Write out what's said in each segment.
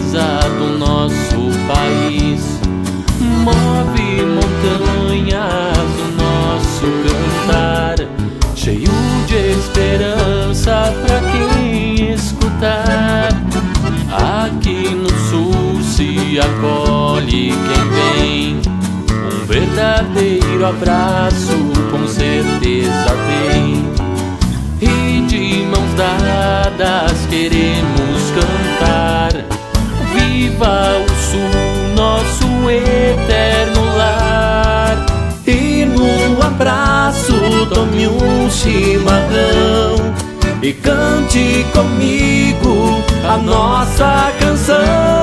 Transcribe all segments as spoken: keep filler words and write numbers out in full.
grandeza do nosso país. Move montanhas o nosso cantar, cheio de esperança pra quem escutar. Aqui no sul se acolhe quem vem, um verdadeiro abraço com certeza tem. E de mãos dadas queremos cantar, viva o sul, nosso eterno lar. E no abraço tome um chimarrão e cante comigo a nossa canção.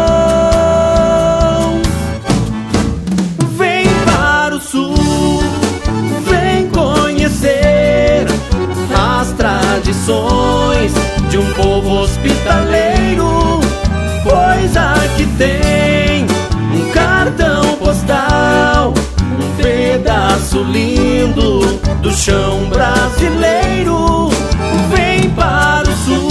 Vem para o sul, vem conhecer as tradições de um povo hospitaleiro, pois aqui tem um cartão postal, um pedaço lindo do chão brasileiro. Vem para o sul.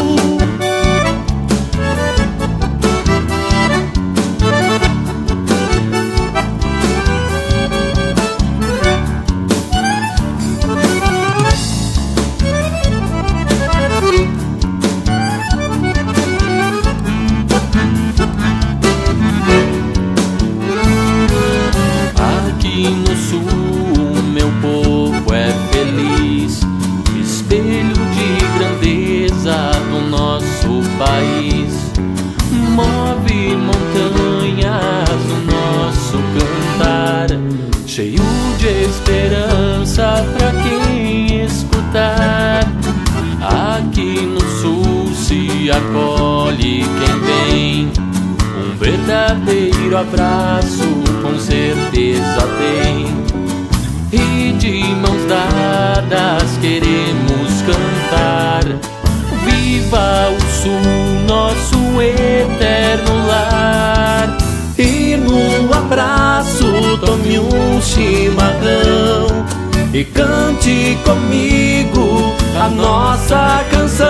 Aqui no sul meu povo é feliz, espelho de grandeza do nosso país. Move montanhas o nosso cantar, cheio de esperança pra quem escutar. Aqui no sul se acolhe quem vem, um verdadeiro abraço com certeza tem. E de mãos dadas queremos cantar, viva o sul, nosso eterno lar. E no abraço tome um chimarrão e cante comigo a nossa canção.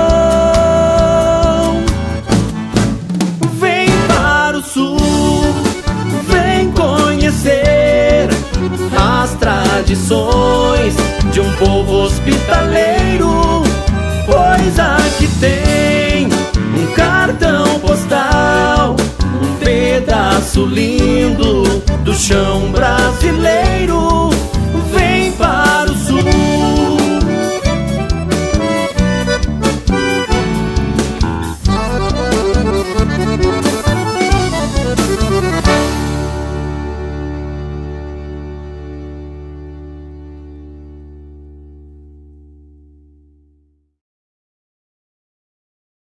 Vem para o sul, vem conhecer as tradições de um povo hospitaleiro, pois aqui tem um cartão postal, um pedaço lindo do chão brasileiro.